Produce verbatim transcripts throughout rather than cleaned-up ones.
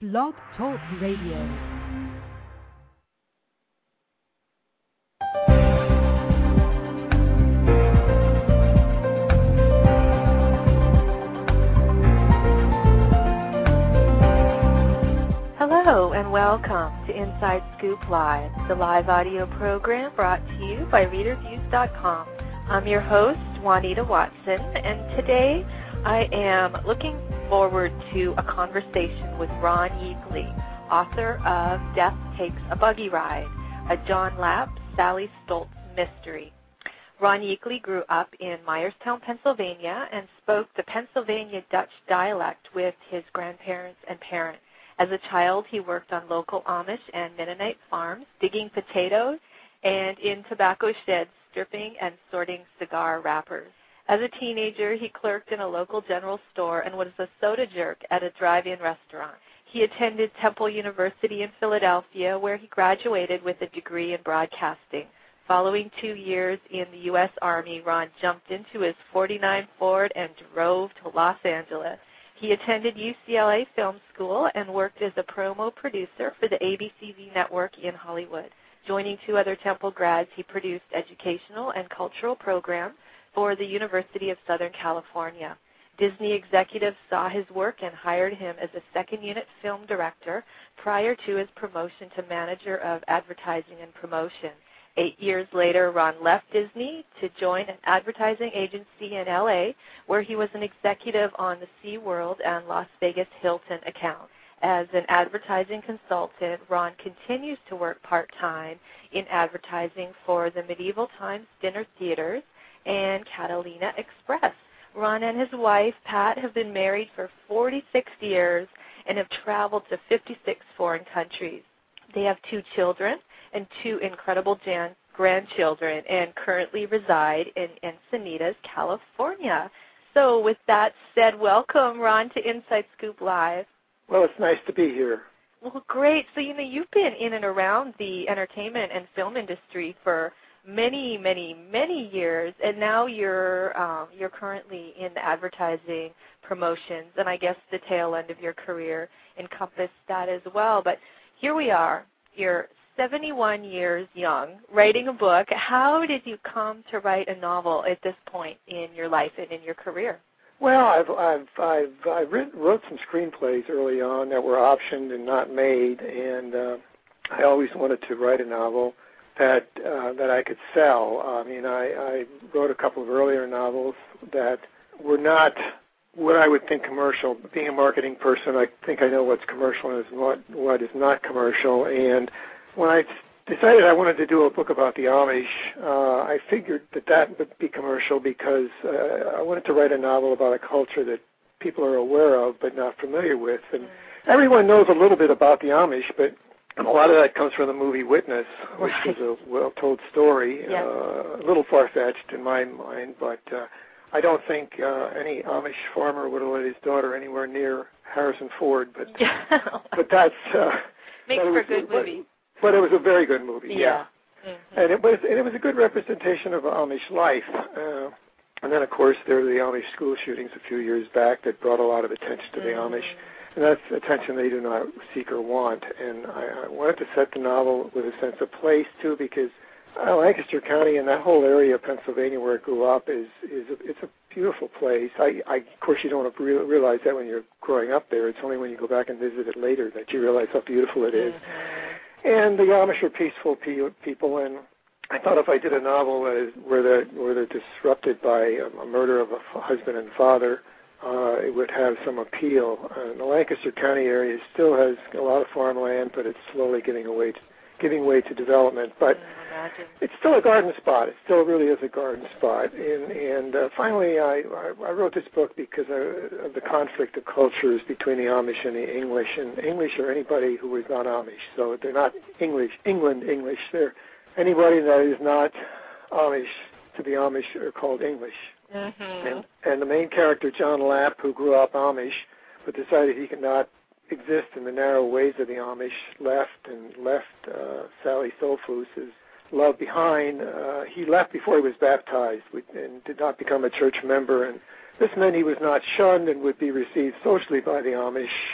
Blog Talk Radio. Hello and welcome to Inside Scoop Live, the live audio program brought to you by reader views dot com. I'm your host, Juanita Watson, and today I am looking forward to a conversation with Ron Yeakley, author of Death Takes a Buggy Ride, a John Lapp, Sally Stoltz mystery. Ron Yeakley grew up in Myerstown, Pennsylvania, and spoke the Pennsylvania Dutch dialect with his grandparents and parents. As a child, he worked on local Amish and Mennonite farms, digging potatoes, and in tobacco sheds, stripping and sorting cigar wrappers. As a teenager, he clerked in a local general store and was a soda jerk at a drive-in restaurant. He attended Temple University in Philadelphia, where he graduated with a degree in broadcasting. Following two years in the U S Army, Ron jumped into his forty-nine Ford and drove to Los Angeles. He attended U C L A Film School and worked as a promo producer for the A B C V network in Hollywood. Joining two other Temple grads, he produced educational and cultural programs for the University of Southern California. Disney executives saw his work and hired him as a second-unit film director prior to his promotion to manager of advertising and promotion. Eight years later, Ron left Disney to join an advertising agency in L A, where he was an executive on the SeaWorld and Las Vegas Hilton account. As an advertising consultant, Ron continues to work part-time in advertising for the Medieval Times Dinner Theaters and Catalina Express. Ron and his wife, Pat, have been married for forty-six years and have traveled to fifty-six foreign countries. They have two children and two incredible jan- grandchildren and currently reside in Encinitas, California. So with that said, welcome, Ron, to Inside Scoop Live. Well, it's nice to be here. Well, great. So, you know, you've been in and around the entertainment and film industry for many, many, many years, and now you're um, you're currently in the advertising promotions, and I guess the tail end of your career encompassed that as well. But here we are. You're seventy-one years young, writing a book. How did you come to write a novel at this point in your life and in your career? Well, I've I've I've, I've written, wrote some screenplays early on that were optioned and not made, and uh, I always wanted to write a novel that uh, that I could sell. I mean, I, I wrote a couple of earlier novels that were not what I would think commercial. Being a marketing person, I think I know what's commercial and what what is not commercial. And when I decided I wanted to do a book about the Amish, uh, I figured that that would be commercial because uh, I wanted to write a novel about a culture that people are aware of but not familiar with. And everyone knows a little bit about the Amish, but a lot of that comes from the movie Witness, which right. is a well-told story, yeah. uh, a little far-fetched in my mind, but uh, I don't think uh, any Amish farmer would have let his daughter anywhere near Harrison Ford, but yeah. but that's... Uh, Makes for a good but, movie. But it was a very good movie, yeah. yeah. Mm-hmm. And it was and it was a good representation of Amish life. Uh, and then, of course, there were the Amish school shootings a few years back that brought a lot of attention to the mm-hmm. Amish. And that's attention they do not seek or want. And I, I wanted to set the novel with a sense of place, too, because uh, Lancaster County and that whole area of Pennsylvania where it grew up is, is a, it's a beautiful place. I, I, of course, you don't realize that when you're growing up there. It's only when you go back and visit it later that you realize how beautiful it is. Mm-hmm. And the Amish are peaceful pe- people, and I thought if I did a novel that is, where, they're, where they're disrupted by a, a murder of a f- husband and father, Uh, it would have some appeal. Uh, the Lancaster County area still has a lot of farmland, but it's slowly giving away to, giving way to development. But it's still a garden spot. It still really is a garden spot. And, and uh, finally, I, I, I wrote this book because of, of the conflict of cultures between the Amish and the English. And English are anybody who is not Amish. So they're not English, England English. They're anybody that is not Amish to the Amish are called English. Mm-hmm. And, and the main character, John Lapp, who grew up Amish, but decided he could not exist in the narrow ways of the Amish, left and left uh, Sally Stoltz, his love behind. Uh, he left before he was baptized and did not become a church member. And this meant he was not shunned and would be received socially by the Amish,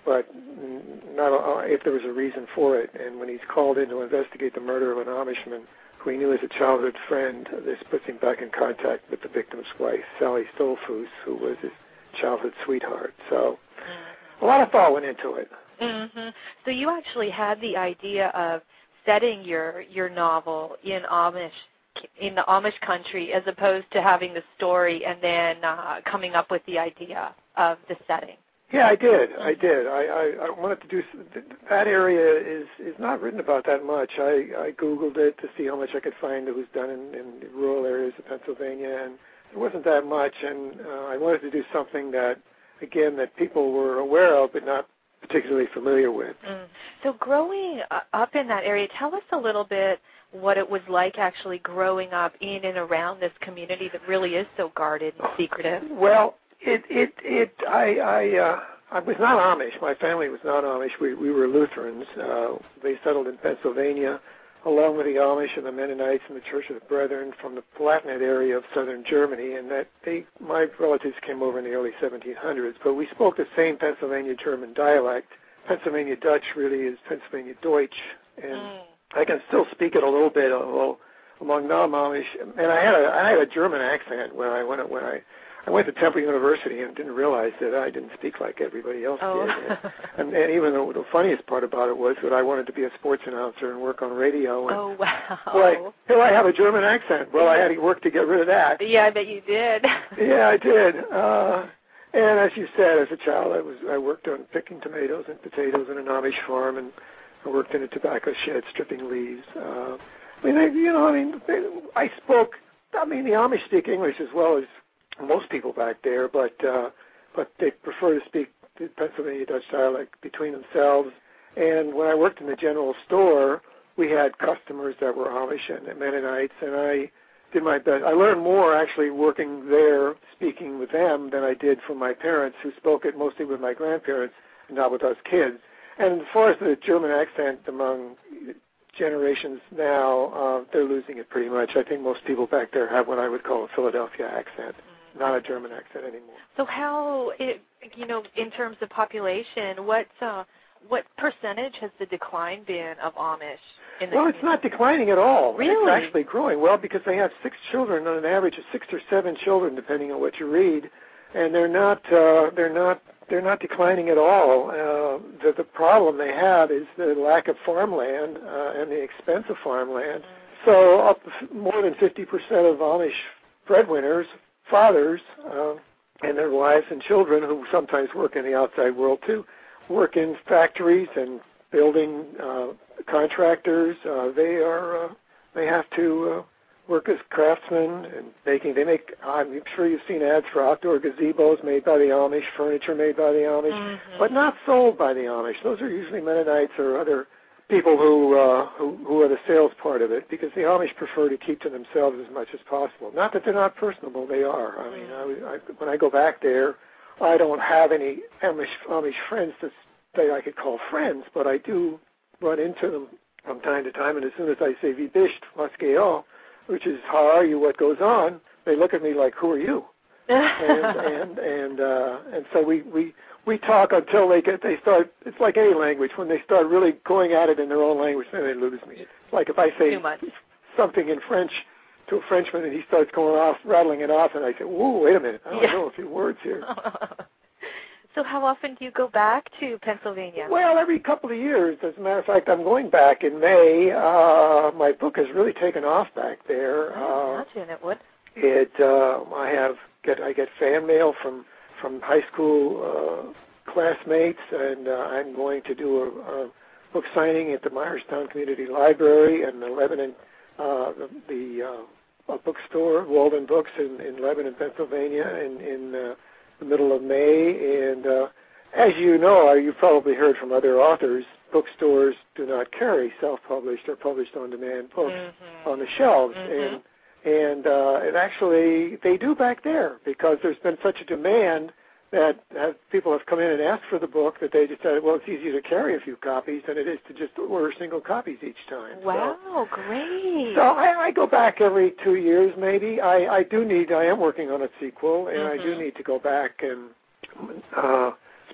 but not uh, if there was a reason for it. And when he's called in to investigate the murder of an Amishman who he knew as a childhood friend, this puts him back in contact with the victim's wife, Sally Stolfus, who was his childhood sweetheart. So mm-hmm. a lot of thought went into it. Mm-hmm. So you actually had the idea of setting your your novel in Amish in the Amish country, as opposed to having the story and then uh, coming up with the idea of the setting. Yeah, I did. I did. I, I, I wanted to do that area is is not written about that much. I, I Googled it to see how much I could find that was done in, in rural areas of Pennsylvania, and it wasn't that much. And uh, I wanted to do something that, again, that people were aware of but not particularly familiar with. Mm. So growing up in that area, tell us a little bit what it was like actually growing up in and around this community that really is so guarded and secretive. Well, it it it I I uh, I was not Amish. My family was not Amish. We we were Lutherans. Uh, they settled in Pennsylvania, along with the Amish and the Mennonites and the Church of the Brethren from the Palatinate area of southern Germany. And that they my relatives came over in the early seventeen hundreds. But we spoke the same Pennsylvania German dialect. Pennsylvania Dutch really is Pennsylvania Deutsch, and mm. I can still speak it a little bit, although among non-Amish. And I had a I had a German accent when I went when I. I went to Temple University and didn't realize that I didn't speak like everybody else oh. did. And, and even though the funniest part about it was that I wanted to be a sports announcer and work on radio. And oh, wow. Well, I, well, I have a German accent. Well, I had to work to get rid of that. Yeah, I bet you did. Yeah, I did. Uh, and as you said, as a child, I was I worked on picking tomatoes and potatoes in an Amish farm, and I worked in a tobacco shed stripping leaves. Uh, I mean, I, you know, I mean, I spoke, I mean, the Amish speak English as well as most people back there, but uh, but they prefer to speak the Pennsylvania Dutch dialect between themselves. And when I worked in the general store, we had customers that were Amish and Mennonites, and I did my best. I learned more actually working there, speaking with them, than I did from my parents, who spoke it mostly with my grandparents, not with us kids. And as far as the German accent among generations now, uh, they're losing it pretty much. I think most people back there have what I would call a Philadelphia accent. Not a German accent anymore. So how, it, you know, in terms of population, what uh, what percentage has the decline been of Amish in the Well, community? It's not declining at all. Really? It's actually growing. Well, because they have six children on an average of six or seven children, depending on what you read, and they're not uh, they're not they're not declining at all. Uh, the the problem they have is the lack of farmland uh, and the expense of farmland. Mm-hmm. So up more than fifty percent of Amish breadwinners, fathers uh, and their wives and children, who sometimes work in the outside world too, work in factories and building uh, contractors. Uh, they are uh, they have to uh, work as craftsmen and making. They make. I'm sure you've seen ads for outdoor gazebos made by the Amish, furniture made by the Amish, mm-hmm. but not sold by the Amish. Those are usually Mennonites or other people who, uh, who who are the sales part of it, because the Amish prefer to keep to themselves as much as possible. Not that they're not personable, they are. I mean, I, I, when I go back there, I don't have any Amish, Amish friends that, that I could call friends, but I do run into them from time to time, and as soon as I say "Wie bist, was geht on," which is "How are you, what goes on?" they look at me like, "Who are you?" and and and uh, and so we, we we talk until they get they start. It's like any language. When they start really going at it in their own language, then they lose me. It's like if I say something in French to a Frenchman and he starts going off, rattling it off, and I say, "Whoa, wait a minute, I don't yeah. know a few words here." So how often do you go back to Pennsylvania? Well, every couple of years. As a matter of fact, I'm going back in May. Uh, my book has really taken off back there. I imagine it would. It. Uh, I have get I get fan mail from from high school uh, classmates, and uh, I'm going to do a, a book signing at the Myerstown Community Library and the Lebanon, uh, the, the uh, bookstore, Walden Books in, in Lebanon, Pennsylvania, in, in uh, the middle of May. And uh, as you know, you've probably heard from other authors, bookstores do not carry self-published or published-on-demand books mm-hmm. on the shelves. Mm-hmm. And And, uh, and actually, they do back there, because there's been such a demand that have, people have come in and asked for the book that they decided, well, it's easier to carry a few copies than it is to just order single copies each time. Wow, so, great. So I, I go back every two years maybe. I, I do need, I am working on a sequel, and mm-hmm. I do need to go back and uh,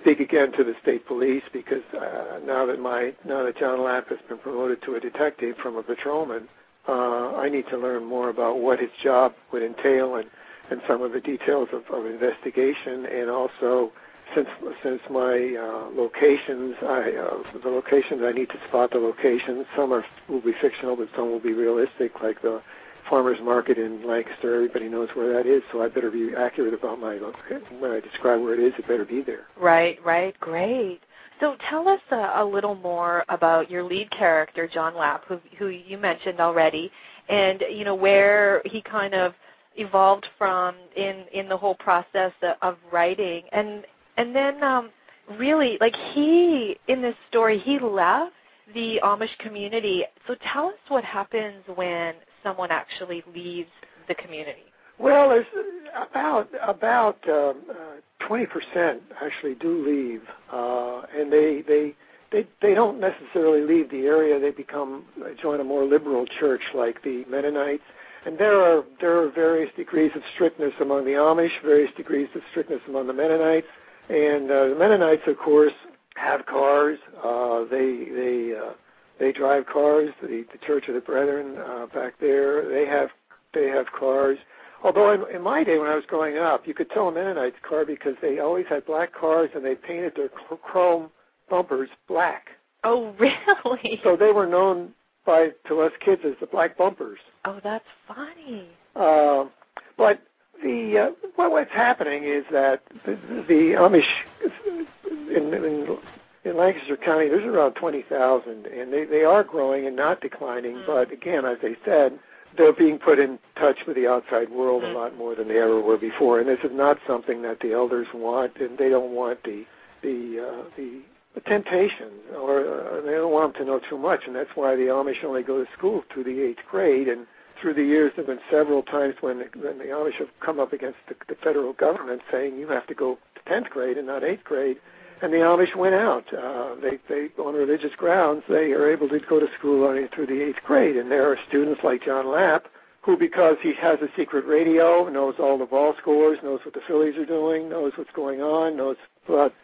speak again to the state police because uh, now that my now that John Lapp has been promoted to a detective from a patrolman, uh, I need to learn more about what his job would entail and, and some of the details of, of investigation, and also since since my uh, locations, I uh, the locations I need to spot the locations. Some are will be fictional, but some will be realistic, like the farmers market in Lancaster. Everybody knows where that is, so I better be accurate about my when I describe where it is. It better be there. Right, right, great. So tell us a, a little more about your lead character, John Lapp, who, who you mentioned already, and you know where he kind of evolved from in in the whole process of writing, and and then um, really, like he in this story, he left the Amish community. So tell us what happens when someone actually leaves the community. Well, there's about about um, uh, twenty percent actually do leave, uh, and they they they they don't necessarily leave the area. They become uh, join a more liberal church like the Mennonites, and there are there are various degrees of strictness among the Amish, various degrees of strictness among the Mennonites, and uh, the Mennonites, of course, have cars. Uh, they they uh, they drive cars. The, the Church of the Brethren uh, back there, they have they have cars. Although in, in my day when I was growing up, you could tell a Mennonite's car because they always had black cars and they painted their chrome bumpers black. Oh, really? So they were known by to us kids as the black bumpers. Oh, that's funny. Uh, but the uh, what, what's happening is that the, the Amish in, in in Lancaster County, there's around twenty thousand, and they, they are growing and not declining. Mm. But again, as I said, they're being put in touch with the outside world mm. a lot more than they ever were before. And this is not something that the elders want, and they don't want the the uh, the, the temptation, or uh, they don't want them to know too much. And that's why the Amish only go to school through the eighth grade. And through the years, there have been several times when the, when the Amish have come up against the, the federal government saying you have to go to tenth grade and not eighth grade. And the Amish went out. Uh, they, they, on religious grounds, they are able to go to school only through the eighth grade. And there are students like John Lapp, who, because he has a secret radio, knows all the ball scores, knows what the Phillies are doing, knows what's going on, knows about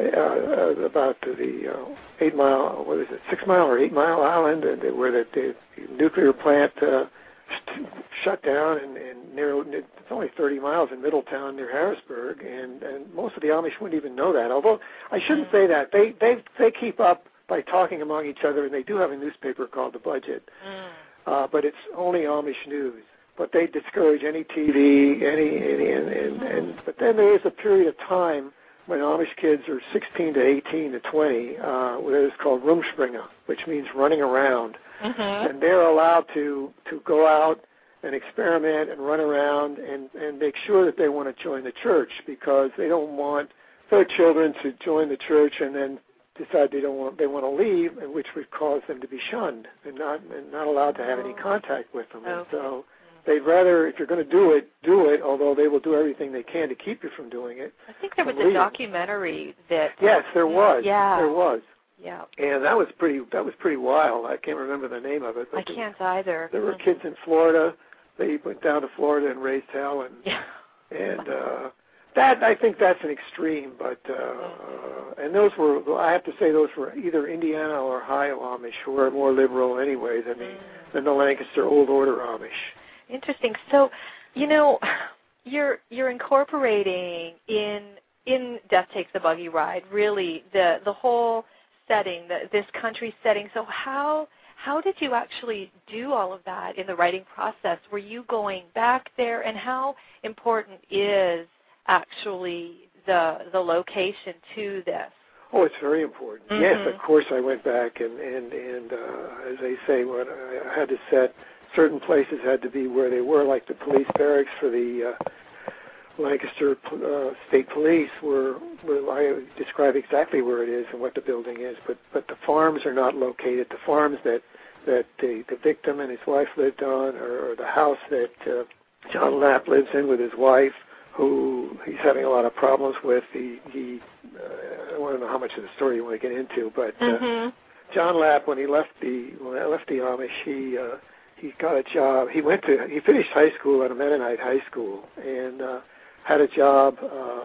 uh, about the uh, eight mile, what is it, six mile or eight mile island, and where the, the nuclear plant uh, shut down, and, and near, it's only thirty miles in Middletown near Harrisburg, and, and most of the Amish wouldn't even know that. Although I shouldn't say that. They they they keep up by talking among each other, and they do have a newspaper called The Budget, mm. uh, but it's only Amish news. But they discourage any T V, any, any and, and, and but then there is a period of time when Amish kids are sixteen to eighteen to twenty, uh, what is called Rumspringa, which means running around. Mm-hmm. And they're allowed to, to go out and experiment and run around and, and make sure that they want to join the church, because they don't want their children to join the church and then decide they don't want they want to leave, and which would cause them to be shunned and not and not allowed to have any contact with them. Okay. And so they'd rather, if you're going to do it, do it, although they will do everything they can to keep you from doing it. I think there was a documentary that... Yes, there was. Yeah. There was. Yeah. And that was pretty that was pretty wild. I can't remember the name of it. But I can't either. There were kids in Florida. They went down to Florida and raised hell. And, yeah. and uh, that, I think that's an extreme. But uh, and those were, I have to say, those were either Indiana or Ohio Amish, who are more liberal anyway than the, than the Lancaster Old Order Amish. Interesting. So, you know, you're you're incorporating in in Death Takes a Buggy Ride really the the whole setting, the, this country setting. So how how did you actually do all of that in the writing process? Were you going back there, and how important is actually the the location to this? Oh, it's very important. Mm-hmm. Yes, of course I went back, and and and uh, as they say, when I had to set. Certain places had to be where they were, like the police barracks for the uh, Lancaster uh, State Police, were, were I describe exactly where it is and what the building is. But but the farms are not located. The farms that that the, the victim and his wife lived on, or, or the house that uh, John Lapp lives in with his wife, who he's having a lot of problems with. He, he uh, I don't know how much of the story you want to get into, but uh, mm-hmm. John Lapp, when he left the when I left the Amish, he uh, he got a job. He went to he finished high school at a Mennonite high school and uh, had a job uh,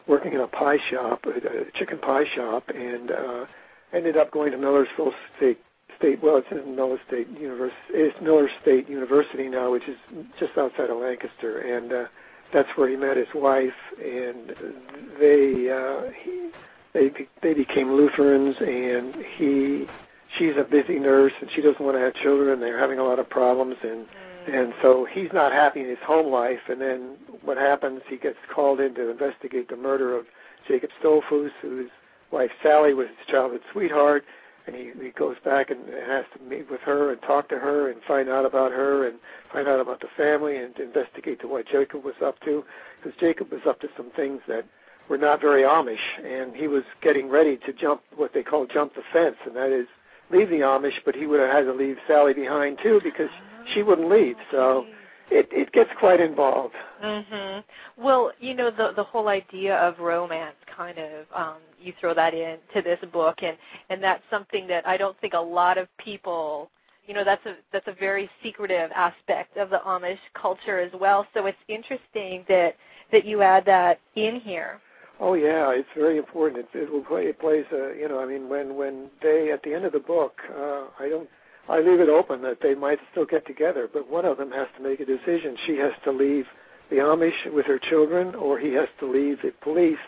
working in a pie shop, a chicken pie shop, and uh, ended up going to Millersville State State. Well, it's in Miller State University. It's Miller State University now, which is just outside of Lancaster, and uh, that's where he met his wife, and they uh, he, they they became Lutherans, and he she's a busy nurse, and she doesn't want to have children. They're having a lot of problems, and and so he's not happy in his home life. And then what happens? He gets called in to investigate the murder of Jacob Stolfus, whose wife Sally was his childhood sweetheart. And he, he goes back and has to meet with her and talk to her and find out about her and find out about the family and investigate to what Jacob was up to. Because Jacob was up to some things that were not very Amish, and he was getting ready to jump what they call jump the fence, and that is leave the Amish, but he would have had to leave Sally behind too because she wouldn't leave. So it, it gets quite involved. Mhm. Well, you know, the the whole idea of romance kind of um, you throw that into this book, and and that's something that I don't think a lot of people, you know, that's a that's a very secretive aspect of the Amish culture as well. So it's interesting that that you add that in here. Oh yeah, it's very important. It, it will play. It plays. A, you know, I mean, when when they at the end of the book, uh, I don't. I leave it open that they might still get together, but one of them has to make a decision. She has to leave the Amish with her children, or he has to leave the police,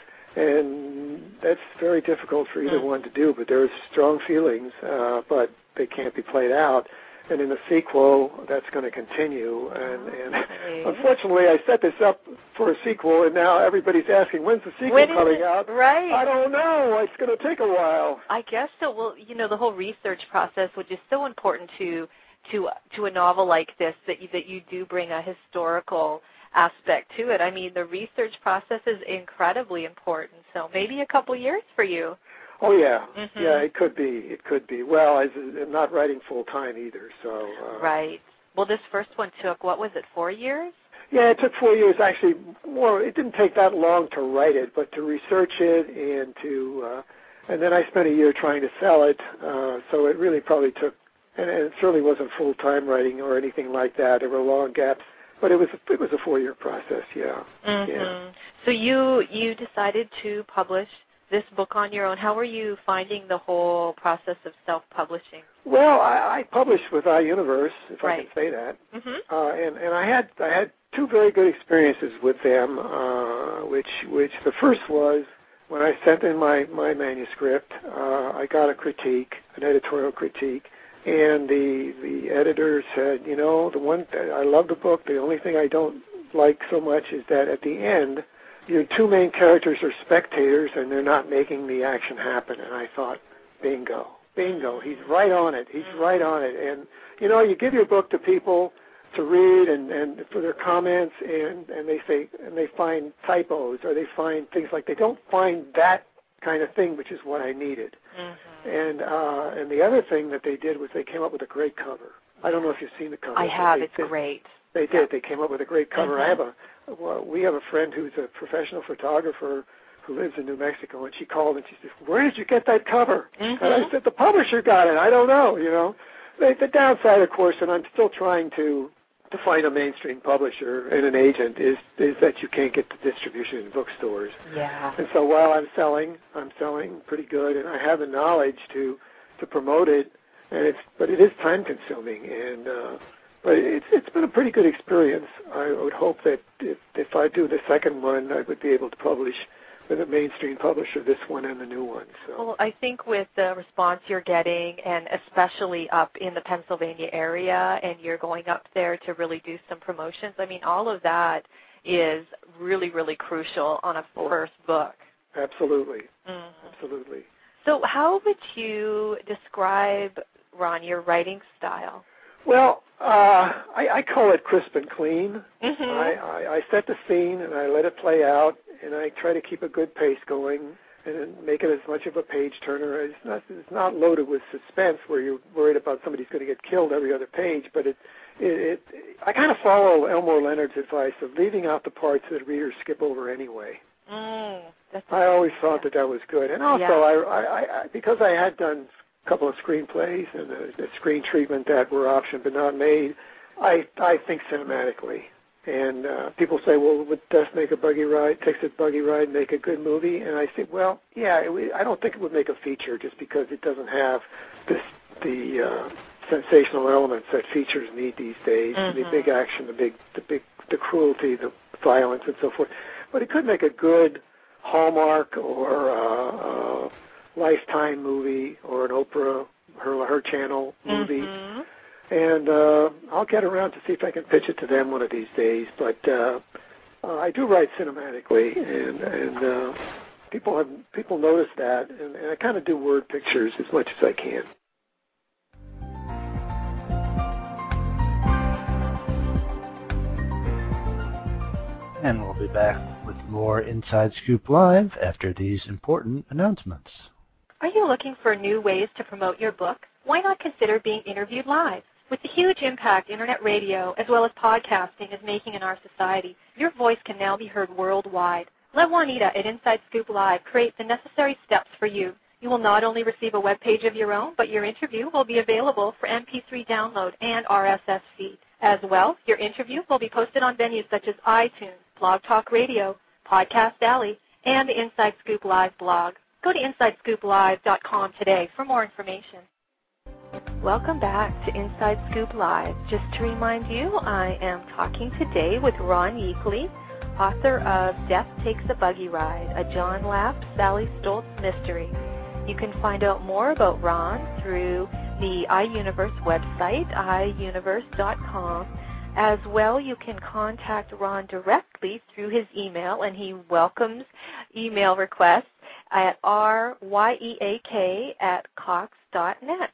and that's very difficult for either one to do. But there's strong feelings, uh, but they can't be played out. And in the sequel, that's going to continue. And, and okay. Unfortunately, I set this up for a sequel, and now everybody's asking, when's the sequel when coming out? Right. I don't know. It's going to take a while. I guess so. Well, you know, the whole research process, which is so important to to to a novel like this, that you, that you do bring a historical aspect to it. I mean, the research process is incredibly important. So maybe a couple years for you. Oh yeah, mm-hmm. yeah. It could be. It could be. Well, I, I'm not writing full time either, so. Uh, right. Well, this first one took, what was it, four years? Yeah, it took four years. Actually, more. It didn't take that long to write it, but to research it and to, uh, and then I spent a year trying to sell it. Uh, so it really probably took, and it certainly wasn't full time writing or anything like that. There were long gaps, but it was it was a four year process. Yeah. Mm-hmm. Yeah. So you you decided to publish this book on your own. How were you finding the whole process of self-publishing? Well, I, I published with iUniverse, if right. I can say that, mm-hmm. uh, and and I had I had two very good experiences with them. Uh, which which the first was when I sent in my my manuscript, uh, I got a critique, an editorial critique, and the the editor said, you know, the one I love the book. The only thing I don't like so much is that at the end, your two main characters are spectators, and they're not making the action happen. And I thought, bingo, bingo, he's right on it. He's right on it. And, you know, you give your book to people to read and, and for their comments, and, and they say, and they find typos, or they find things like they don't find that kind of thing, which is what I needed. Mm-hmm. And uh, and the other thing that they did was they came up with a great cover. I don't know if you've seen the cover. I have. They, it's they, great. They did. Yeah. They came up with a great cover. Mm-hmm. I have a Well, we have a friend who's a professional photographer who lives in New Mexico, and she called and she said, where did you get that cover? Mm-hmm. And I said, the publisher got it. I don't know, you know. The, the downside, of course, and I'm still trying to, to find a mainstream publisher and an agent, is, is that you can't get the distribution in bookstores. Yeah. And so while I'm selling, I'm selling pretty good, and I have the knowledge to, to promote it, and it's, but it is time-consuming, and uh, But it's it's been a pretty good experience. I would hope that if, if I do the second one, I would be able to publish with a mainstream publisher this one and the new one. So. Well, I think with the response you're getting, and especially up in the Pennsylvania area, and you're going up there to really do some promotions, I mean, all of that is really, really crucial on a first book. Absolutely. Mm-hmm. Absolutely. So how would you describe, Ron, your writing style? Well, uh, I, I call it crisp and clean. Mm-hmm. I, I, I set the scene and I let it play out, and I try to keep a good pace going and make it as much of a page turner. It's not it's not loaded with suspense where you're worried about somebody's going to get killed every other page, but it it, it I kind of follow Elmore Leonard's advice of leaving out the parts that readers skip over anyway. Mm, that's I always thought yeah. that that was good, and also yeah. I, I, I because I had done a couple of screenplays and a, a screen treatment that were optioned but not made, I I think cinematically, And uh, people say, well, would Death Make a Buggy Ride, Takes a Buggy Ride make a good movie? And I say, well, yeah, it, I don't think it would make a feature just because it doesn't have this, the uh, sensational elements that features need these days, mm-hmm. the big action, the big, the big, the cruelty, the violence, and so forth. But it could make a good Hallmark or uh, uh, Lifetime movie or an Oprah, her, her channel movie. Mm-hmm. And uh, I'll get around to see if I can pitch it to them one of these days. But uh, uh, I do write cinematically, and, and uh, people have people notice that, and, and I kind of do word pictures as much as I can. And we'll be back with more Inside Scoop Live after these important announcements. Are you looking for new ways to promote your book? Why not consider being interviewed live? With the huge impact Internet radio as well as podcasting is making in our society, your voice can now be heard worldwide. Let Juanita at Inside Scoop Live create the necessary steps for you. You will not only receive a web page of your own, but your interview will be available for M P three download and R S S feed. As well, your interview will be posted on venues such as iTunes, Blog Talk Radio, Podcast Alley, and the Inside Scoop Live blog. Go to inside scoop live dot com today for more information. Welcome back to Inside Scoop Live. Just to remind you, I am talking today with Ron Yeakley, author of Death Takes a Buggy Ride, a John Lapp, Sally Stoltz mystery. You can find out more about Ron through the iUniverse website, i universe dot com. As well, you can contact Ron directly through his email, and he welcomes email requests at r y e a k at cox dot net.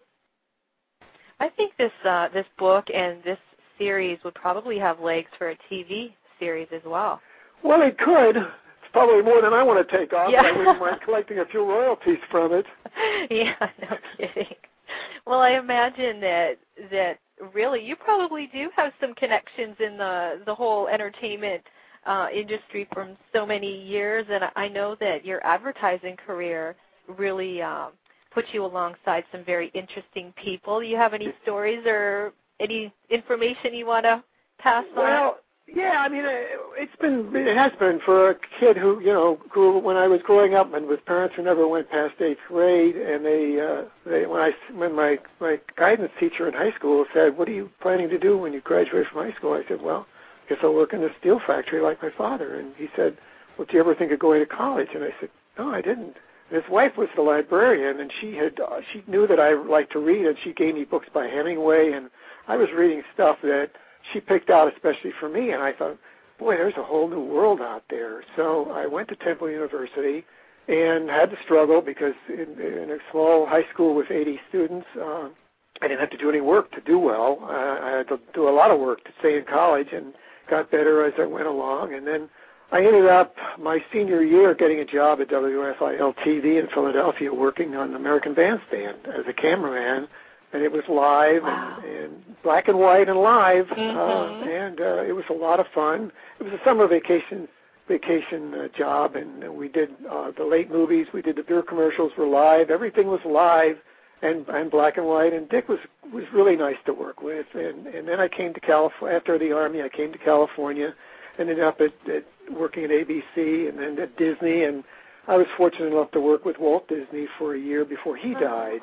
I think this uh, this book and this series would probably have legs for a T V series as well. Well, it could. It's probably more than I want to take off. Yeah. I wouldn't mind collecting a few royalties from it. Yeah, no kidding. Well, I imagine that that really you probably do have some connections in the the whole entertainment uh, industry from so many years, and I know that your advertising career really um, put you alongside some very interesting people. Do you have any stories or any information you want to pass on? Well, yeah, I mean, it's been, it has been for a kid who, you know, grew when I was growing up and with parents who never went past eighth grade, and they, uh, they when I, when my, my guidance teacher in high school said, what are you planning to do when you graduate from high school? I said, well, I guess I'll work in a steel factory like my father. And he said, well, do you ever think of going to college? And I said, no, I didn't. And his wife was the librarian, and she had, uh, she knew that I liked to read, and she gave me books by Hemingway, and I was reading stuff that she picked out especially for me, and I thought, boy, there's a whole new world out there. So I went to Temple University and had to struggle because in, in a small high school with eighty students, uh, I didn't have to do any work to do well. Uh, I had to do a lot of work to stay in college and got better as I went along. And then I ended up my senior year getting a job at W F I L T V in Philadelphia working on American Bandstand as a cameraman. And it was live wow. and, and black and white and live, mm-hmm. uh, and uh, it was a lot of fun. It was a summer vacation vacation uh, job, and uh, we did uh, the late movies. We did the beer commercials were live. Everything was live and, and black and white. And Dick was was really nice to work with. And, and then I came to California after the Army. I came to California, ended up at, at working at A B C and then at Disney, and I was fortunate enough to work with Walt Disney for a year before he died.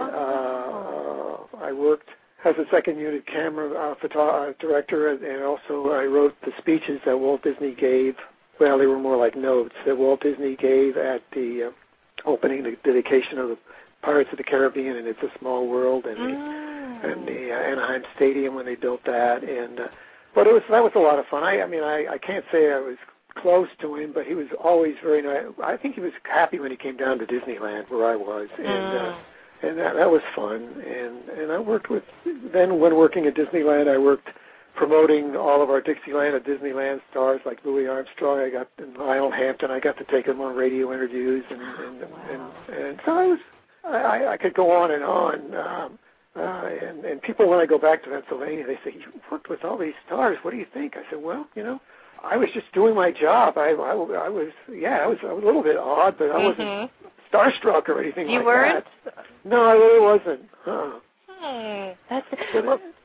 Uh, I worked as a second unit camera uh, photo- uh, director, and also I wrote the speeches that Walt Disney gave. Well, they were more like notes that Walt Disney gave at the uh, opening, the dedication of the Pirates of the Caribbean and It's a Small World, and mm. the, and the uh, Anaheim Stadium when they built that. And uh, but it was that was a lot of fun. I, I mean, I, I can't say I was close to him, but he was always very nice. I think he was happy when he came down to Disneyland where I was, and mm. uh, and that, that was fun. And and I worked with then when working at Disneyland, I worked promoting all of our Dixieland and Disneyland stars like Louis Armstrong. I got and Lionel Hampton. I got to take him on radio interviews, and and wow. and, and so I was I, I could go on and on. Um, uh, and and people when I go back to Pennsylvania, they say, you worked with all these stars. What do you think? I said, well, you know, I was just doing my job. I, I, I was, yeah, I was a little bit odd, but I mm-hmm. wasn't starstruck or anything you like weren't? that. No, I really wasn't. Huh. Hmm. That's but, well,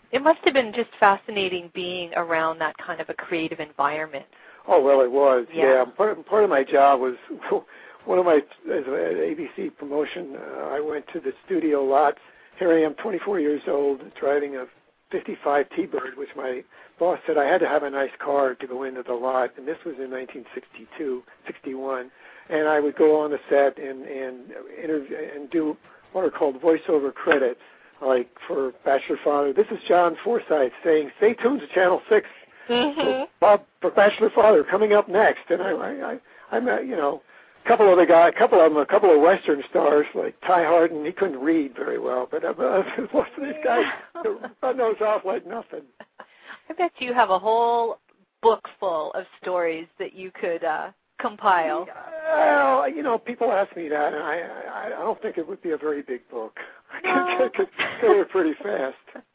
It must have been just fascinating being around that kind of a creative environment. Oh, well, it was, yeah. yeah. Part, part of my job was, one of my, as an A B C promotion, uh, I went to the studio lots. Here I am, twenty-four years old, driving a fifty-five T-Bird, which my boss said I had to have a nice car to go into the lot, and this was in nineteen sixty-two, sixty-one. And I would go on the set and, and interview and do what are called voiceover credits, like for Bachelor Father. This is John Forsythe saying, stay tuned to Channel six mm-hmm. for, Bob, for Bachelor Father coming up next. And I, I, I, I met, you know, a couple of the guys, a couple of them, a couple of Western stars like Ty Harden. He couldn't read very well, but uh, most of these guys run those off like nothing. I bet you have a whole book full of stories that you could uh, compile. Well, you know, people ask me that, and I, I, I don't think it would be a very big book. No. I could go pretty fast.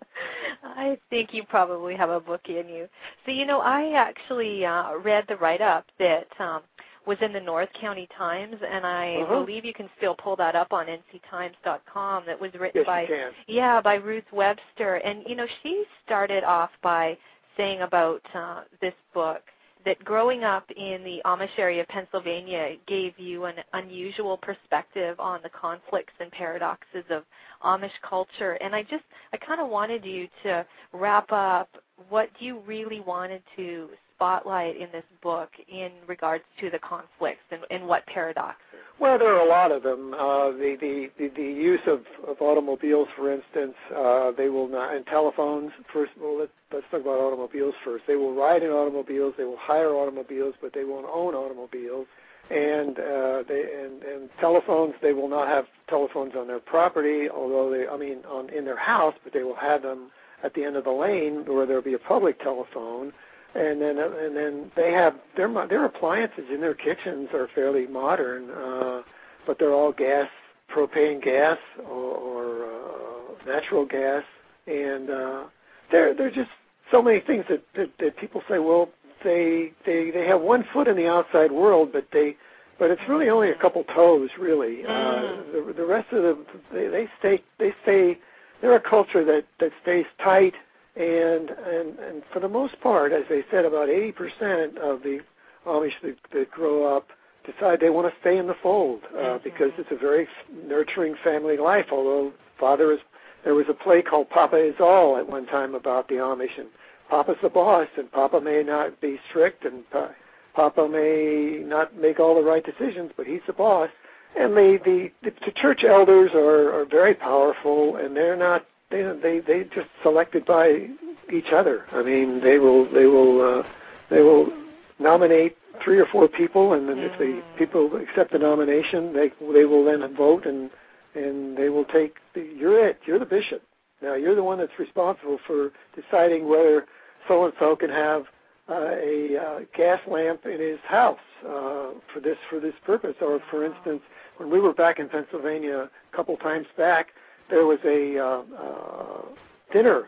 I think you probably have a book in you. So, you know, I actually uh, read the write-up that um, was in the North County Times, and I uh-huh. believe you can still pull that up on N C Times dot com. That was written yes, by, you can. yeah, by Ruth Webster. And, you know, she started off by saying about uh, this book that growing up in the Amish area of Pennsylvania gave you an unusual perspective on the conflicts and paradoxes of Amish culture. And I just, I kind of wanted you to wrap up what you really wanted to spotlight in this book in regards to the conflicts and, and what paradoxes. Well, there are a lot of them. Uh, the, the, the, the use of, of automobiles, for instance, uh, they will not, and telephones. First, well, let, let's talk about automobiles first. They will ride in automobiles, they will hire automobiles, but they won't own automobiles. And uh, they and, and telephones, they will not have telephones on their property, although they, I mean, on in their house, but they will have them at the end of the lane where there will be a public telephone. And then, and then they have their their appliances in their kitchens are fairly modern, uh, but they're all gas, propane gas, or, or uh, natural gas, and uh, there there are just so many things that, that, that people say. Well, they they they have one foot in the outside world, but they but it's really only a couple toes, really. Mm. Uh, the the rest of them they, they stay they stay. They're a culture that, that stays tight. And, and and for the most part, as they said, about eighty percent of the Amish that, that grow up decide they want to stay in the fold uh, mm-hmm. because it's a very nurturing family life. Although father is, there was a play called Papa Is All at one time about the Amish, and Papa's the boss, and Papa may not be strict, and pa- Papa may not make all the right decisions, but he's the boss. And the the, the, the church elders are, are very powerful, and they're not. They they they just selected by each other. I mean, they will they will uh, they will nominate three or four people, and then mm. if the people accept the nomination, they they will then vote, and and they will take the, you're it. You're the bishop. Now you're the one that's responsible for deciding whether so and so can have uh, a uh, gas lamp in his house uh, for this for this purpose. Or for instance, when we were back in Pennsylvania a couple times back. There was a uh, uh, dinner,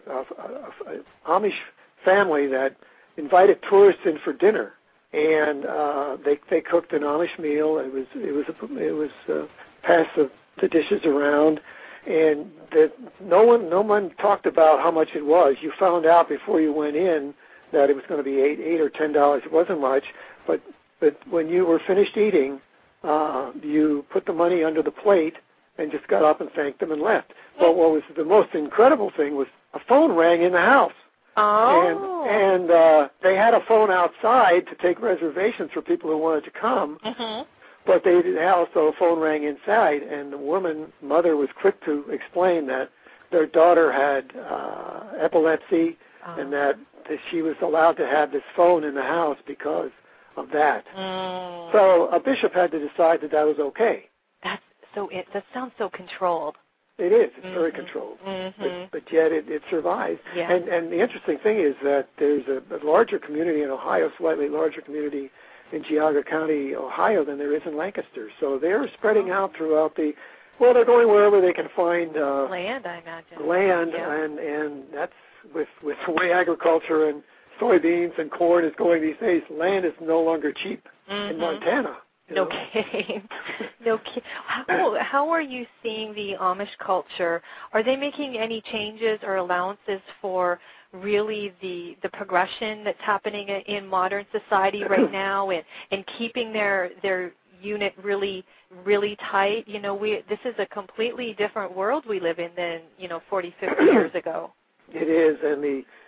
an Amish family that invited tourists in for dinner, and uh, they they cooked an Amish meal. It was it was a, it was uh, passed the, the dishes around, and the, no one no one talked about how much it was. You found out before you went in that it was going to be eight eight or ten dollars. It wasn't much, but but when you were finished eating, uh, you put the money under the plate and just got up and thanked them and left. But what was the most incredible thing was a phone rang in the house. Oh. And, and uh, they had a phone outside to take reservations for people who wanted to come. Mm-hmm. But they did also, a phone rang inside, and the woman, mother, was quick to explain that their daughter had uh, epilepsy oh. and that, that she was allowed to have this phone in the house because of that. Mm. So a bishop had to decide that that was okay. That's So it, that sounds so controlled. It is. It's mm-hmm. very controlled. Mm-hmm. But, but yet it, it survives. Yeah. And, and the interesting thing is that there's a, a larger community in Ohio, slightly larger community in Geauga County, Ohio, than there is in Lancaster. So they're spreading out throughout the, well, they're going wherever they can find uh, land, I imagine. Land, yeah. and, and that's with, with the way agriculture and soybeans and corn is going these days, land is no longer cheap mm-hmm. in Montana. You no know? kidding. No kidding. How, how are you seeing the Amish culture? Are they making any changes or allowances for really the the progression that's happening in modern society right now, and, and keeping their their unit really really tight? You know, we this is a completely different world we live in than, you know, forty, fifty years ago. It is, and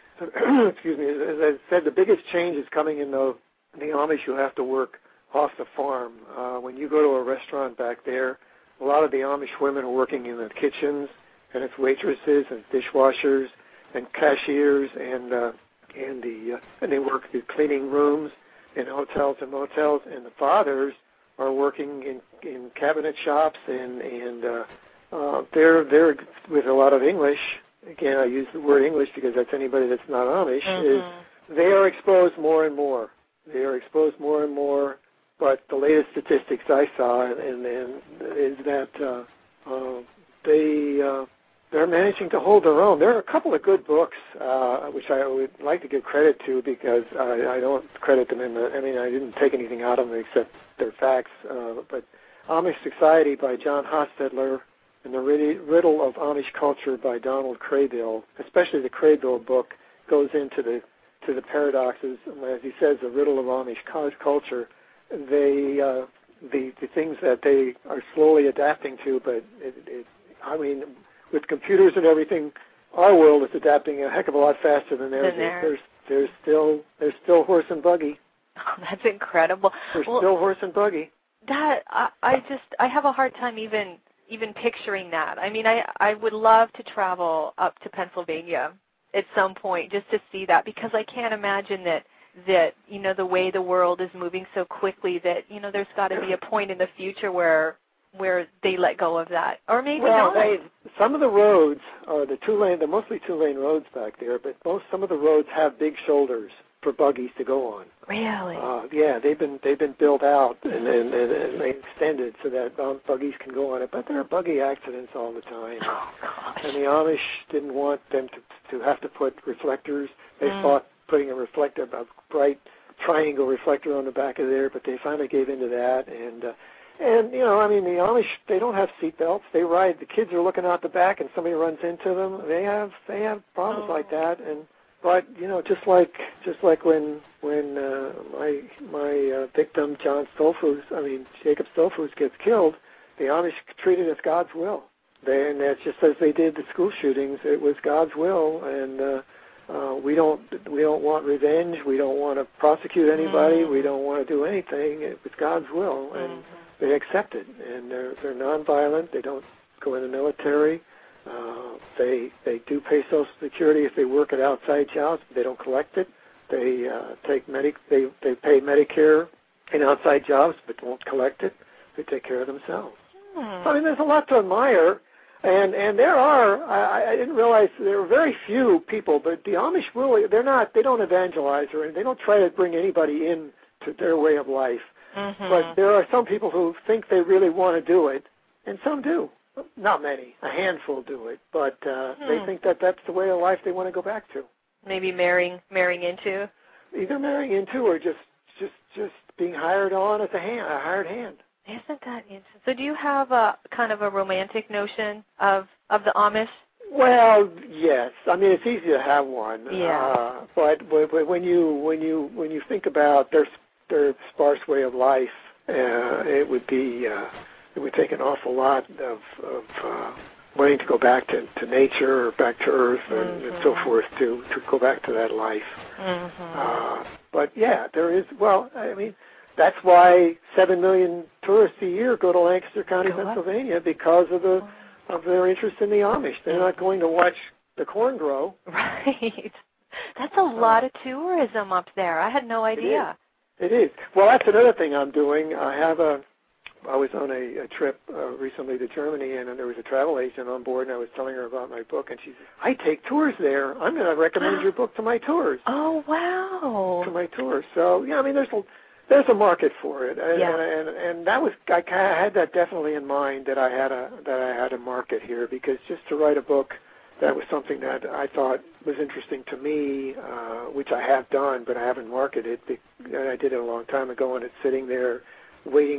the excuse me, as I said, the biggest change is coming in the in the Amish who have to work off the farm. Uh, when you go to a restaurant back there, a lot of the Amish women are working in the kitchens, and it's waitresses and dishwashers and cashiers, and uh, and the uh, and they work the cleaning rooms in hotels and motels, and the fathers are working in in cabinet shops, and and uh, uh, they're they're with a lot of English. Again, I use the word English because that's anybody that's not Amish. Mm-hmm. Is they are exposed more and more. They are exposed more and more. But the latest statistics I saw and, and is that uh, uh, they uh, they're managing to hold their own. There are a couple of good books uh, which I would like to give credit to because I, I don't credit them in the. I mean, I didn't take anything out of them except their facts. Uh, but Amish Society by John Hostetler and the Riddle of Amish Culture by Donald Craybill, especially the Craybill book, goes into the to the paradoxes, as he says, the riddle of Amish culture. They, uh, the the things that they are slowly adapting to, but it, it, I mean, with computers and everything, our world is adapting a heck of a lot faster than theirs. There's there's still there's still horse and buggy. Oh, that's incredible. There's well, still horse and buggy. That I, I just I have a hard time even even picturing that. I mean, I I would love to travel up to Pennsylvania at some point just to see that, because I can't imagine that. that, you know, the way the world is moving so quickly that, you know, there's got to be a point in the future where where they let go of that. Or maybe well, not. They, some of the roads are the two-lane, they're mostly two-lane roads back there, but most some of the roads have big shoulders for buggies to go on. Really? Uh, yeah, they've been they've been built out and, and, and, and they extended so that um, buggies can go on it. But there are buggy accidents all the time. Oh, gosh. And the Amish didn't want them to, to have to put reflectors. They mm. thought putting a reflector, a bright triangle reflector on the back of there, but they finally gave into that. And, uh, and you know, I mean, the Amish, they don't have seat belts. They ride, the kids are looking out the back and somebody runs into them. They have they have problems oh. like that. And But, you know, just like just like when when uh, my my uh, victim, John Stolfus, I mean, Jacob Stolfus gets killed, the Amish treat it as God's will. They, and that's just as they did the school shootings. It was God's will, and uh, Uh, we don't we don't want revenge. We don't want to prosecute anybody. Mm-hmm. We don't want to do anything. It was God's will, and mm-hmm. they accept it. And they're they're nonviolent. They don't go in the military. Uh, they they do pay Social Security if they work at outside jobs. But they don't collect it. They uh, take Medi- They they pay Medicare in outside jobs, but won't collect it. They take care of themselves. Mm. So, I mean, there's a lot to admire. And and there are, I, I didn't realize there are very few people, but the Amish really, they're not, they don't evangelize or they don't try to bring anybody in to their way of life. Mm-hmm. But there are some people who think they really want to do it, and some do. Not many, a handful do it, but uh, hmm. they think that that's the way of life they want to go back to. Maybe marrying marrying into? Either marrying into or just, just, just being hired on as a hand, a hired hand. Isn't that interesting? So do you have a kind of a romantic notion of, of the Amish? Well, yes. I mean, it's easy to have one. Yeah. Uh, but, but when you when you when you think about their their sparse way of life, uh, it would be uh, it would take an awful lot of of uh, wanting to go back to, to nature or back to earth and, mm-hmm. and so forth to to go back to that life. Mm-hmm. Uh, but yeah, there is. Well, I mean. That's why seven million tourists a year go to Lancaster County, go Pennsylvania, up. because of the of their interest in the Amish. They're not going to watch the corn grow. Right. That's a lot of tourism up there. I had no idea. It is. It is. Well, that's another thing I'm doing. I have a. I was on a, a trip uh, recently to Germany, and, and there was a travel agent on board, and I was telling her about my book, and she said, "I take tours there. I'm going to recommend your book to my tours." Oh wow! To my tours. So yeah, I mean, there's a. There's a market for it, and, yeah. and, and and that was I kind of had that definitely in mind that I had a that I had a market here, because just to write a book, that was something that I thought was interesting to me, uh, which I have done, but I haven't marketed. And I did it a long time ago, and it's sitting there waiting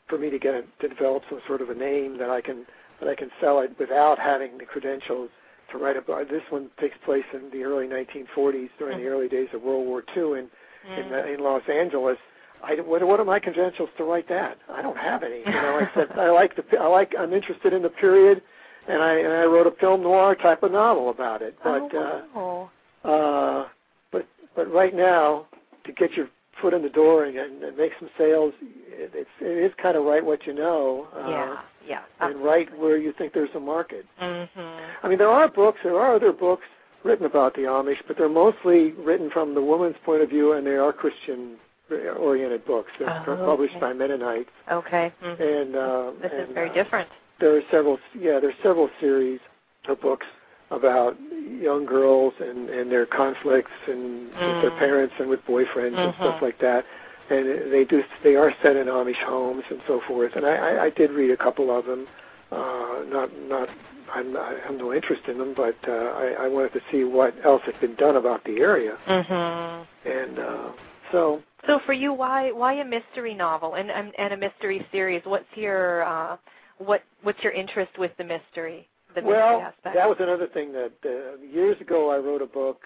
for me to get a, to develop some sort of a name that I can that I can sell it without having the credentials to write a book. This one takes place in the early nineteen forties during mm-hmm. the early days of World War Two in mm. in, in Los Angeles. I, what, what are my credentials to write that? I don't have any. You know, I said I like the I like I'm interested in the period, and I and I wrote a film noir type of novel about it. But oh, wow. uh, uh, but but right now, to get your foot in the door and, and make some sales, it, it's it is kind of write what you know. Uh, yeah, yeah. And write where you think there's a market. Mm-hmm. I mean, there are books, there are other books written about the Amish, but they're mostly written from the woman's point of view, and they are Christian-oriented books. They're oh, published okay. by Mennonites. Okay. Mm-hmm. And uh, this and, is very uh, different. There are several, yeah, there's several series of books about young girls and, and their conflicts and mm. with their parents and with boyfriends mm-hmm. and stuff like that. And they do, they are set in Amish homes and so forth. And I, I, I did read a couple of them. Uh, not, not, I'm, I have no interest in them, but uh, I, I wanted to see what else had been done about the area. Mm-hmm. And uh, so. So for you, why, why a mystery novel and and, and a mystery series? What's your, uh, what, what's your interest with the mystery? The mystery well, aspect? That was another thing that uh, years ago I wrote a book.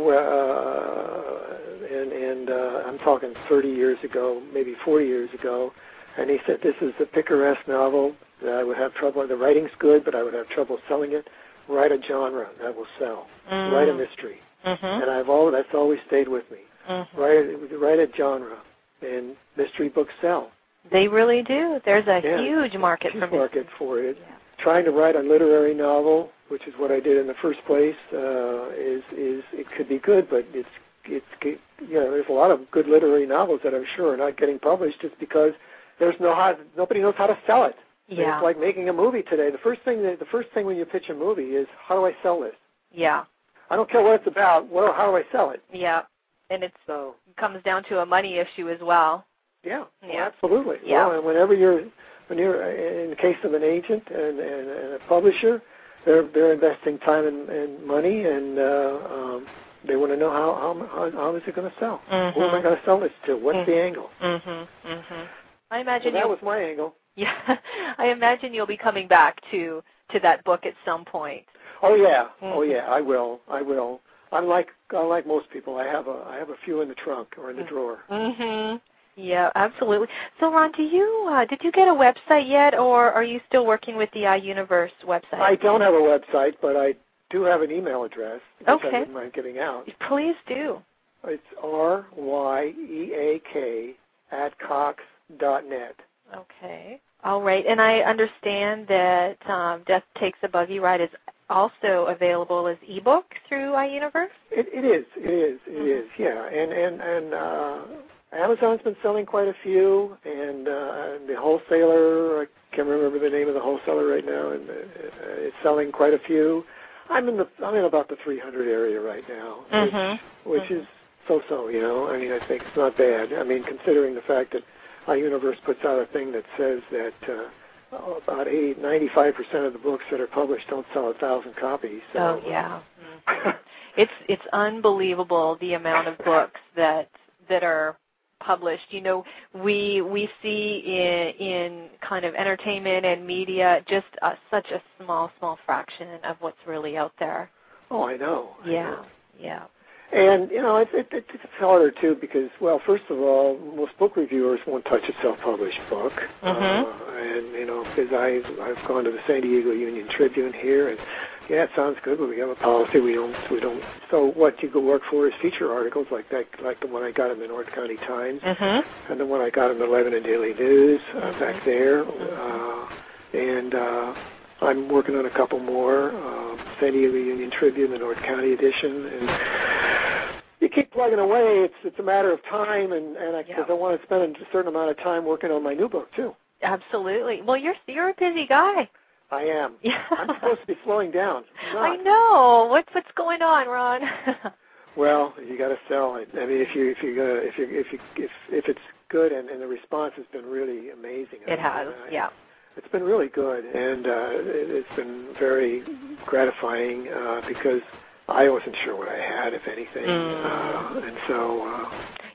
Uh, and and uh, I'm talking thirty years ago, maybe forty years ago, and he said this is a picaresque novel that I would have trouble. The writing's good, but I would have trouble selling it. Write a genre that will sell. Mm. Write a mystery, mm-hmm. and I've always that's always stayed with me. Mm-hmm. Write write a genre, and mystery books sell. They really do. There's a yeah, huge market huge for market for it. Yeah. Trying to write a literary novel, which is what I did in the first place, uh, is is it could be good, but it's it's you know there's a lot of good literary novels that I'm sure are not getting published just because there's no how, nobody knows how to sell it. Yeah. It's like making a movie today. The first thing that, the first thing when you pitch a movie is how do I sell this? Yeah. I don't care what it's about. What how do I sell it? Yeah, and it so comes down to a money issue as well. Yeah. Yeah. Well, absolutely. Yeah. Well, and whenever you're when you're in the case of an agent and, and, and a publisher, they're they're investing time and, and money, and uh, um, they want to know how how how is it going to sell? Mm-hmm. Who am I going to sell this to? What's mm-hmm. the angle? Mm-hmm. Mm-hmm. I imagine well, that was my angle. Yeah, I imagine you'll be coming back to to that book at some point. Oh yeah, mm-hmm. oh yeah, I will, I will. Unlike unlike most people, I have a I have a few in the trunk or in the drawer. Mm-hmm. Yeah, absolutely. So, Ron, do you uh, did you get a website yet, or are you still working with the iUniverse website? I don't have a website, but I do have an email address, which okay. I wouldn't mind giving out. Please do. It's R Y E A K at Cox dot net. Okay. All right. And I understand that um, Death Takes a Buggy Ride is also available as ebook through iUniverse? It, it is. It is. It mm-hmm. is. Yeah. And and and uh, Amazon's been selling quite a few, and uh, the wholesaler, I can't remember the name of the wholesaler right now, and uh, it's selling quite a few. I'm in the I'm in about the three hundred area right now, mm-hmm. which, which mm-hmm. is so-so. You know, I mean, I think it's not bad. I mean, considering the fact that iUniverse puts out a thing that says that uh, oh, about eighty, ninety-five percent of the books that are published don't sell a thousand copies. So. Oh yeah, mm-hmm. it's it's unbelievable the amount of books that that are published. You know, we we see in in kind of entertainment and media just a, such a small small fraction of what's really out there. Oh, I know. I yeah, know. yeah. And, you know, it, it, it's harder, too, because, well, first of all, most book reviewers won't touch a self-published book. Mm-hmm. Uh, and, you know, because I've, I've gone to the San Diego Union Tribune here, and, yeah, it sounds good, but we have a policy. We don't, we don't. So what you go work for is feature articles like that, like the one I got in the North County Times, mm-hmm. and the one I got in the Lebanon Daily News uh, mm-hmm. back there. Uh, and uh, I'm working on a couple more, uh, San Diego Union Tribune, the North County edition, and you keep plugging away. It's it's a matter of time, and and because I, yeah. I want to spend a certain amount of time working on my new book too. Absolutely. Well, you're you're a busy guy. I am. Yeah. I'm supposed to be slowing down. I know. What's what's going on, Ron? Well, you got to sell it. I mean, if you if you gonna if you if you if if it's good, and, and the response has been really amazing. It I, has. I, yeah. It's been really good, and uh, it, it's been very gratifying uh, because I wasn't sure what I had, if anything, mm. uh, and so. Uh,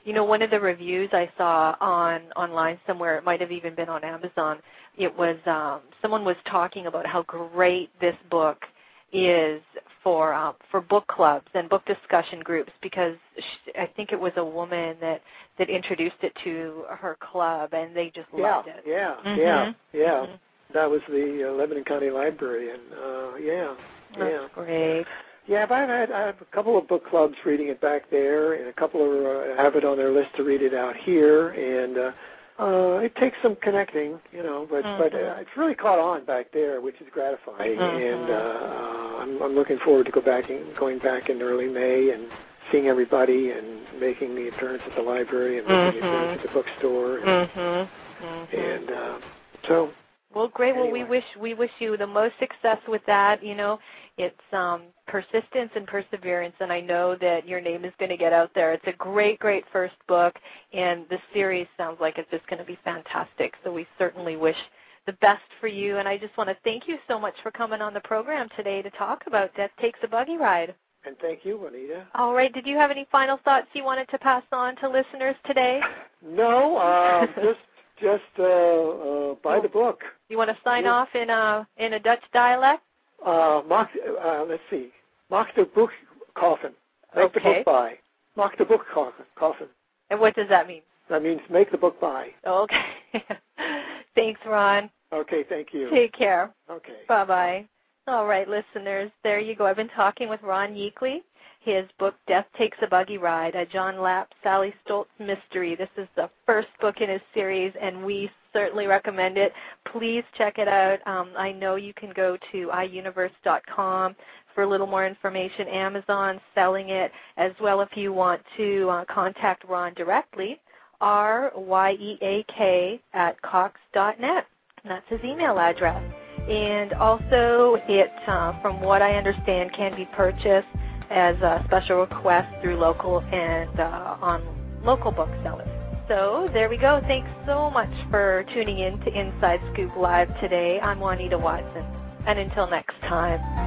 You know, one of the reviews I saw on online somewhere, it might have even been on Amazon, it was um, someone was talking about how great this book is for um, for book clubs and book discussion groups, because she, I think it was a woman that, that introduced it to her club, and they just yeah, loved it. Yeah, mm-hmm. yeah, yeah. Mm-hmm. That was the uh, Lebanon County Library, and uh, yeah, That's yeah. great. Yeah, but I've had I have a couple of book clubs reading it back there, and a couple of uh, have it on their list to read it out here, and uh, uh, it takes some connecting, you know, but mm-hmm. but uh, it's really caught on back there, which is gratifying, mm-hmm. and uh, I'm, I'm looking forward to go back and going back in early May and seeing everybody and making the appearance at the library and making mm-hmm. the appearance at the bookstore, and, mm-hmm. Mm-hmm. and uh, so. Well, great. Anyway. Well, we wish we wish you the most success with that. You know, it's um, persistence and perseverance, and I know that your name is going to get out there. It's a great, great first book, and the series sounds like it's just going to be fantastic. So we certainly wish the best for you, and I just want to thank you so much for coming on the program today to talk about Death Takes a Buggy Ride. And thank you, Juanita. All right. Did you have any final thoughts you wanted to pass on to listeners today? No, uh, just just uh, uh, buy the book. You want to sign yeah. off in a in a Dutch dialect? Uh, maak, uh, let's see. Maak de boek kaufen. Make okay. the book buy. Maak de book kaufen. And what does that mean? That means make the book buy. Okay. Thanks, Ron. Okay, thank you. Take care. Okay. Bye-bye. All right, listeners, there you go. I've been talking with Ron Yeakley. His book, Death Takes a Buggy Ride, a John Lapp, Sally Stoltz mystery. This is the first book in his series, and we certainly recommend it. Please check it out. Um, I know you can go to i universe dot com for a little more information. Amazon selling it, as well if you want to uh, contact Ron directly, R Y E A K at cox dot net. And that's his email address. And also, it, uh, from what I understand, can be purchased as a special request through local and uh, on local booksellers. So there we go. Thanks so much for tuning in to Inside Scoop Live today. I'm Juanita Watson. And until next time.